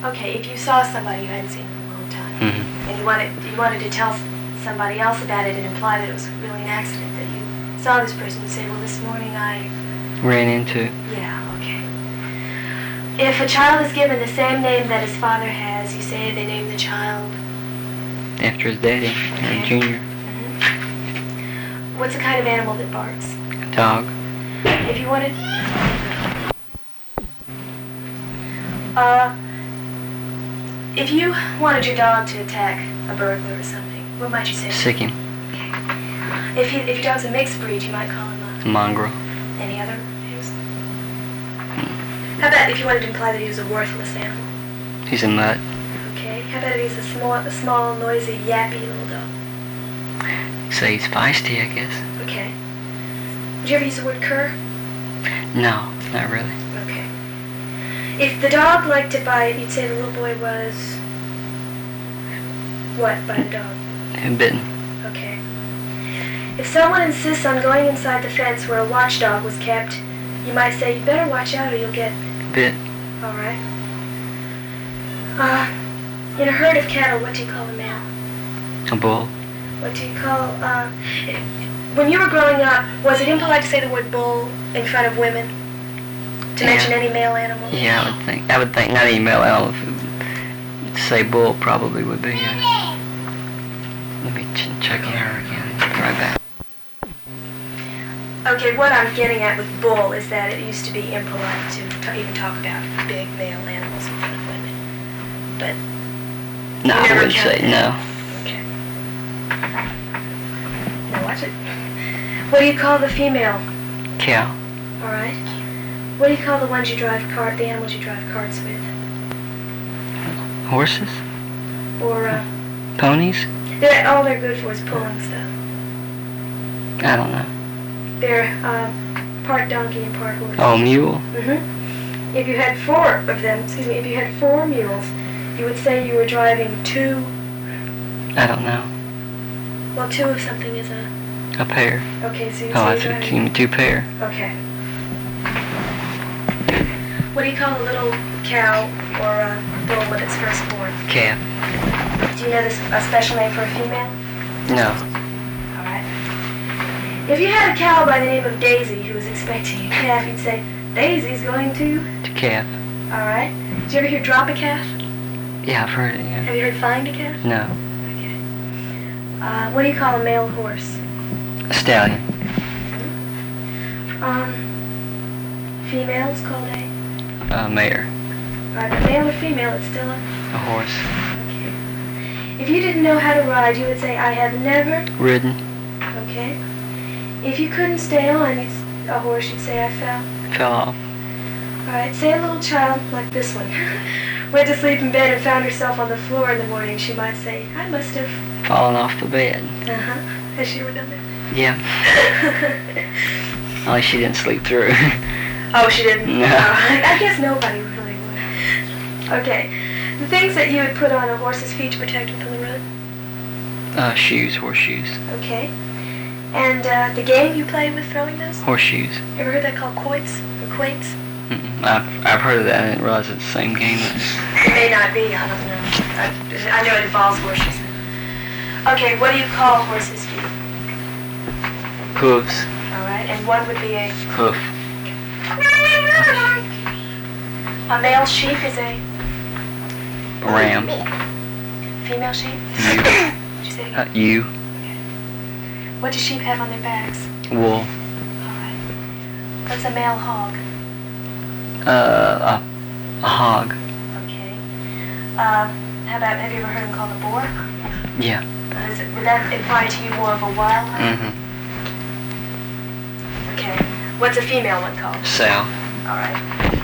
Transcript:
Okay, if you saw somebody you hadn't seen in a long time, Mm-hmm. and you wanted to tell somebody else about it and imply that it was really an accident, that you saw this person, you say, well, this morning I... Ran into. Yeah, okay. If a child is given the same name that his father has, you say they name the child... After his daddy, Okay. Junior. Mm-hmm. What's the kind of animal that barks? A dog. If you wanted... if you wanted your dog to attack a burglar or something, what might you say? Sick him. Okay. If your dog's a mixed breed, you might call him A mongrel. any other names? How about if you wanted to imply that he was a worthless animal? He's a mutt. Okay. How about if he's a small, noisy, yappy little dog? Say he's feisty, I guess. Okay. Would you ever use the word cur? No, not really. Okay. If the dog liked to bite, you'd say the little boy was... what by the dog? Bitten. Okay. If someone insists on going inside the fence where a watchdog was kept, you might say, you better watch out or you'll get... Bit. Alright. In a herd of cattle, what do you call a male? A bull. What do you call, when you were growing up, was it impolite to say the word bull in front of women? To mention any male animal? Yeah, I would think not any male animal. To say bull probably would be. Let me check on her again. Right back. Okay, what I'm getting at with bull is that it used to be impolite to even talk about big male animals in front of women. But No, you I never wouldn't count say that. no. Okay. Now watch it. What do you call the female? Cow. All right. What do you call the ones you drive the animals you drive carts with? Horses? Or Ponies? all they're good for is pulling stuff. I don't know. They're part donkey and part horse. Oh, mule? If you had four of them, if you had 4 mules, you would say you were driving 2. I don't know. Well, 2 of something is a... A pair. Okay, so you Oh, I say took driving... 2 pair. Okay. What do you call a little cow or a bull when it's first born? Calf. Do you know a special name for a female? No. All right. If you had a cow by the name of Daisy who was expecting a calf, you'd say, Daisy's going to... To calf. All right. Did you ever hear drop a calf? Yeah, I've heard it, yeah. Have you heard find a calf? No. Okay. What do you call a male horse? A stallion. Female is called a... A mare. Right, but male or female, it's still a... A horse. Okay. If you didn't know how to ride, you would say, I have never... Ridden. Okay. If you couldn't stay on a horse, you'd say, I fell. Fell off. Alright, say a little child, like this one, went to sleep in bed and found herself on the floor in the morning. She might say, I must have... Fallen off the bed. Uh-huh. Has she ever done that? Yeah. Only she didn't sleep through. Oh, she didn't? No. I guess nobody really would. Okay. The things that you would put on a horse's feet to protect him from the road? Shoes, horseshoes. Okay. And the game you play with throwing those? Horseshoes. You ever heard that called quoits or quates? I've heard of that. I didn't realize it's the same game. It may not be, I don't know. I know it involves horseshoes. Okay, what do you call horses' feet? Hooves. Alright, and what would be a... Hoof. A male sheep is a... Ram. Female sheep? You. Did you say again? You. Okay. What do sheep have on their backs? Wool. Alright. What's a male hog? A hog. Okay. How about, have you ever heard him called a boar? Yeah. Would that imply to you more of a wild one? Mm-hmm. Okay. What's a female one called? Sow. Alright.